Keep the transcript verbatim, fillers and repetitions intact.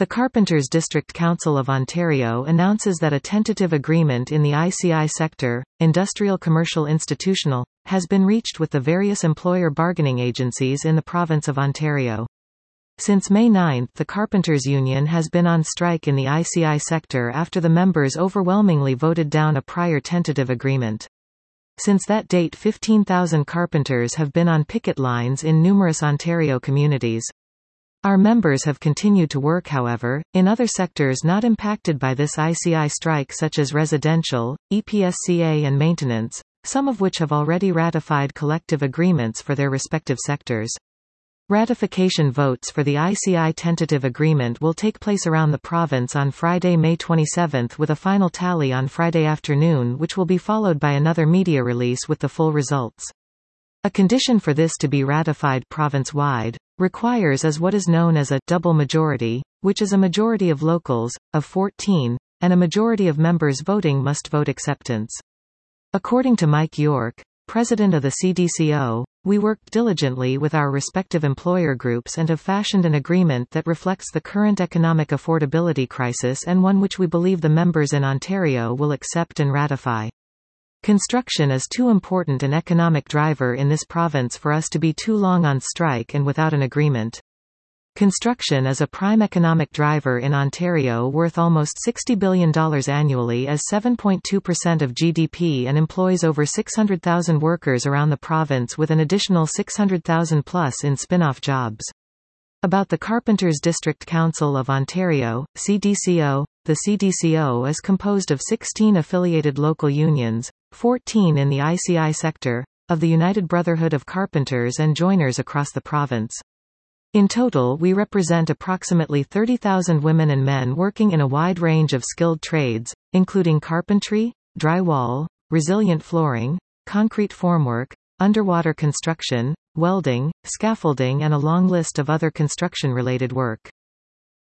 The Carpenters District Council of Ontario announces that a tentative agreement in the I C I sector, Industrial Commercial Institutional, has been reached with the various employer bargaining agencies in the province of Ontario. Since May ninth, the Carpenters Union has been on strike in the I C I sector after the members overwhelmingly voted down a prior tentative agreement. Since that date, fifteen thousand carpenters have been on picket lines in numerous Ontario communities. Our members have continued to work, however, in other sectors not impacted by this I C I strike, such as residential, E P S C A and maintenance, some of which have already ratified collective agreements for their respective sectors. Ratification votes for the I C I tentative agreement will take place around the province on Friday, May twenty-seventh, with a final tally on Friday afternoon, which will be followed by another media release with the full results. A condition for this to be ratified province-wide requires as what is known as a double majority, which is a majority of locals, of fourteen, and a majority of members voting must vote acceptance. According to Mike York, president of the C D C O, we worked diligently with our respective employer groups and have fashioned an agreement that reflects the current economic affordability crisis and one which we believe the members in Ontario will accept and ratify. Construction is too important an economic driver in this province for us to be too long on strike and without an agreement. Construction is a prime economic driver in Ontario, worth almost sixty billion dollars annually as seven point two percent of G D P, and employs over six hundred thousand workers around the province, with an additional six hundred thousand plus in spin-off jobs. About the Carpenters District Council of Ontario, C D C O. The C D C O is composed of sixteen affiliated local unions, fourteen in the I C I sector, of the United Brotherhood of Carpenters and joiners across the province. In total, we represent approximately thirty thousand women and men working in a wide range of skilled trades, including carpentry, drywall, resilient flooring, concrete formwork, underwater construction, welding, scaffolding, and a long list of other construction-related work.